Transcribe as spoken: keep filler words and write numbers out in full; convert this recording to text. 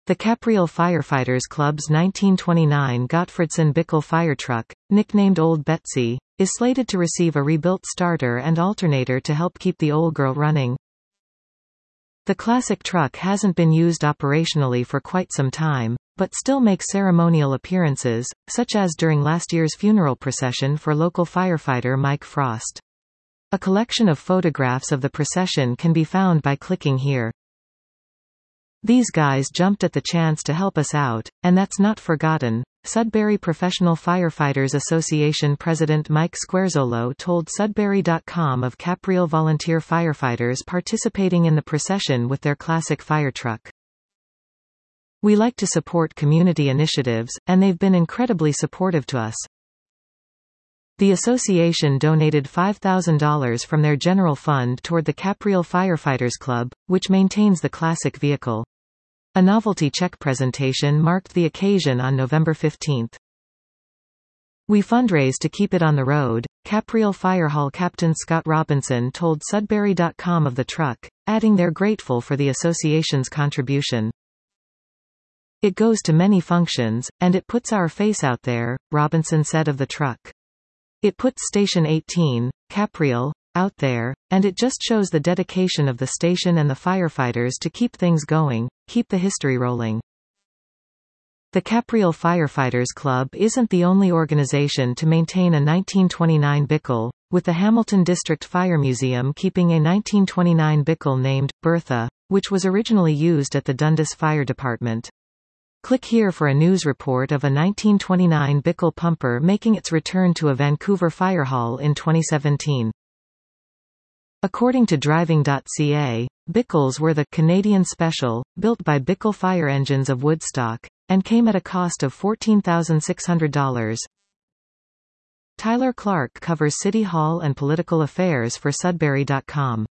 The Capriol Firefighters Club's nineteen twenty-nine Gottfredson Bickel fire truck, nicknamed Old Betsy, is slated to receive a rebuilt starter and alternator to help keep the old girl running. The classic truck hasn't been used operationally for quite some time, but still makes ceremonial appearances, such as during last year's funeral procession for local firefighter Mike Frost. A collection of photographs of the procession can be found by clicking here. These guys jumped at the chance to help us out, and that's not forgotten. Sudbury Professional Firefighters Association President Mike Squarzolo told Sudbury dot com of Capriol volunteer firefighters participating in the procession with their classic fire truck. "We like to support community initiatives, and they've been incredibly supportive to us." The association donated five thousand dollars from their general fund toward the Capriol Firefighters Club, which maintains the classic vehicle. A novelty check presentation marked the occasion on November fifteenth. "We fundraise to keep it on the road," Capriol Fire Hall Captain Scott Robinson told Sudbury dot com of the truck, adding they're grateful for the association's contribution. "It goes to many functions, and it puts our face out there," Robinson said of the truck. "It puts Station eighteen, Capriol, out there, and it just shows the dedication of the station and the firefighters to keep things going, keep the history rolling." The Capriol Firefighters Club isn't the only organization to maintain a nineteen twenty-nine Bickel, with the Hamilton District Fire Museum keeping a nineteen twenty-nine Bickel named Bertha, which was originally used at the Dundas Fire Department. Click here for a news report of a nineteen twenty-nine Bickel pumper making its return to a Vancouver fire hall in twenty seventeen. According to driving dot c a, Bickels were the Canadian Special, built by Bickel Fire Engines of Woodstock, and came at a cost of fourteen thousand six hundred dollars. Tyler Clark covers City Hall and political affairs for Sudbury dot com.